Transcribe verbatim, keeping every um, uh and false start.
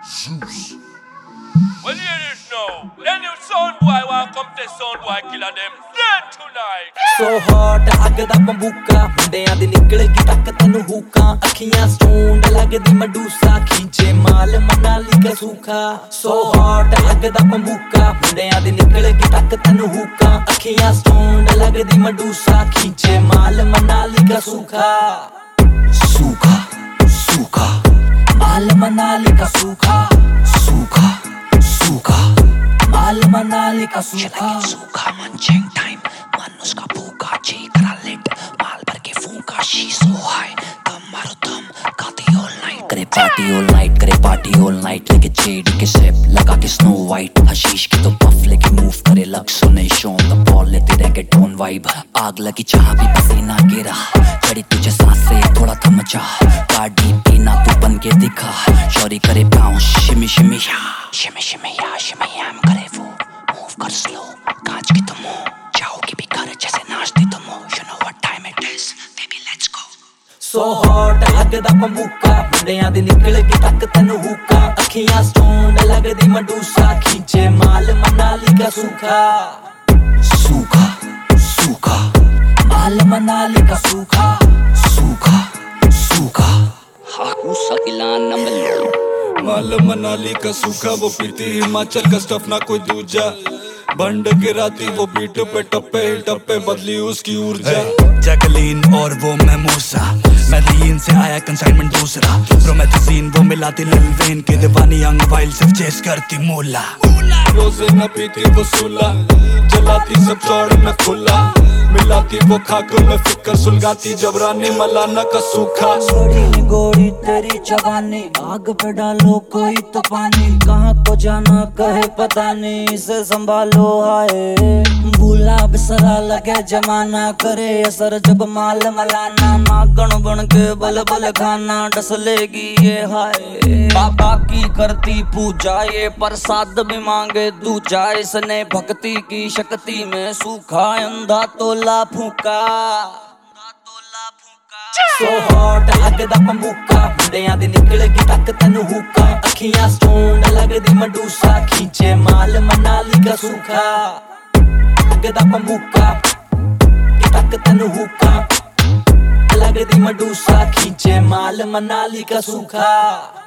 Zeus. Well, hear this now. Any sound boy want come to sound boy killer them dead tonight. So hot, ਅੱਗ ਦਾ ਬੰਬੂਕਾ ਮੁੰਡਿਆਂ ਦੀ ਨਿਕਲੇਗੀ ਤੱਕ ਤੈਨੂੰ ਹੂਕਾਂ ਅੱਖੀਆਂ stone ਲੱਗਦੀ ਮਡੂਸਾ ਖੀਂਚੇ ਮਾਲ ਮਨਾਲੀ ਕਾ ਸੂਖਾ So hot, ਅੱਗ ਦਾ ਬੰਬੂਕਾ ਮੁੰਡਿਆਂ ਦੀ ਨਿਕਲੇਗੀ ਤੱਕ ਤੈਨੂੰ ਹੂਕਾਂ ਅੱਖੀਆਂ ਸਟੋਨ ਲੱਗਦੀ ਮਡੂਸਾ ਖੀਂਚੇ ਮਾਲ ਮਨਾਲੀ ਕਾ ਸੂਖਾ सूखा सूखा माल मनाली का सूखा सूखा सूखा माल मनाली का सूखा सूखा मंचिंग टाइम मन उसका भूखा ची करा लेट माल भर के फूका शी सो हाई दम मारो दम खाती ऑल नाइट करे पार्टी ऑल नाइट करे पार्टी ऑल नाइट लेके चेडी के सेप लगा के स्नो वाइट हशीश की तो पफ लेके मूव करे लग सुने शोन द बॉल लेते reggaeton वाइब आग लगी चाह भी पसीना गिरा चढ़ी तुझे सांसें थोड़ा थम जा गाड़ी पीना तू बन के दिखा शौरी करे बाउंस शिमी शिमी या शिमी शिमी या शिमी याम करे वो मूव कर स्लो कांच की तुम हो जाओगी भी घर जैसे नाचती तुम हो you know what time it is baby let's go so hot ਅੱਗ ਦਾ ਬੰਬੂਕਾ ਮੁੰਡਿਆਂ ਦੀ ਨਿਕਲੇਗੀ ਤੱਕ ਤੈਨੂੰ ਹੂਕਾਂ ਅੱਖੀਆਂ ਸਟੋਨ ਲੱਗਦੀ ਮਡੂਸਾ ਖੀਂਚੇ ਮਾਲ ਮਨਾਲੀ ਕਾ ਸੂਖਾ सूखा सूखा माल मनाली का सूखा सूखा सूखा हाकू सकिला नमल माल मनाली का सूखा वो पीती हिमाचल का स्टफ ना कोई दूजा बंड गिराती वो बीट पे टप्पे टप्पे बदली उसकी ऊर्जा जैकलीन और वो मैमूसा मैदलीन से आया कंसाइनमेंट दूसरा प्रोमेथazine वो मिलाती लिल वेन की दीवानी यंग वाइल्ड सिर्फ चेस करती मूला रोजे न पीती वो सूला जलाती सब चौड़ में खुला मिलाती वो खाक में फिक्र सुलगाती जबरानी मलाना का सूखा गोरी गोरी तेरी जवानी आग पे डालो कोई तो पानी कहाँ को जाना कहे पता नहीं इसे संभालो हाय भूला बिसरा लगे जमाना करे असर जब माल मलाना नागण बन के बल बल खाना डस लेगी ये हाय बाबा की करती पूजा ये प्रसाद भी मांगे दूजा इसने भक्ति की शक्ति में सूखा अंधा तोला फूका So hot, ਅੱਗ ਦਾ ਬੰਬੂਕਾ ਮੁੰਡਿਆਂ ਦੀ ਨਿਕਲੇਗੀ ਤੱਕ ਤੈਨੂੰ ਹੂਕਾਂ ਅੱਖੀਆਂ ਸਟੋਨ ਲੱਗਦੀ ਮਡੂਸਾ ਖੀਂਚੇ ਮਾਲ ਮਨਾਲੀ ਕਾ ਸੂਖਾ ਅੱਗ ਦਾ ਬੰਬੂਕਾ ਤੱਕ ਤੈਨੂੰ ਹੂਕਾਂ ਲੱਗਦੀ ਮਡੂਸਾ ਖੀਂਚੇ ਮਾਲ ਮਨਾਲੀ ਕਾ ਸੂਖਾ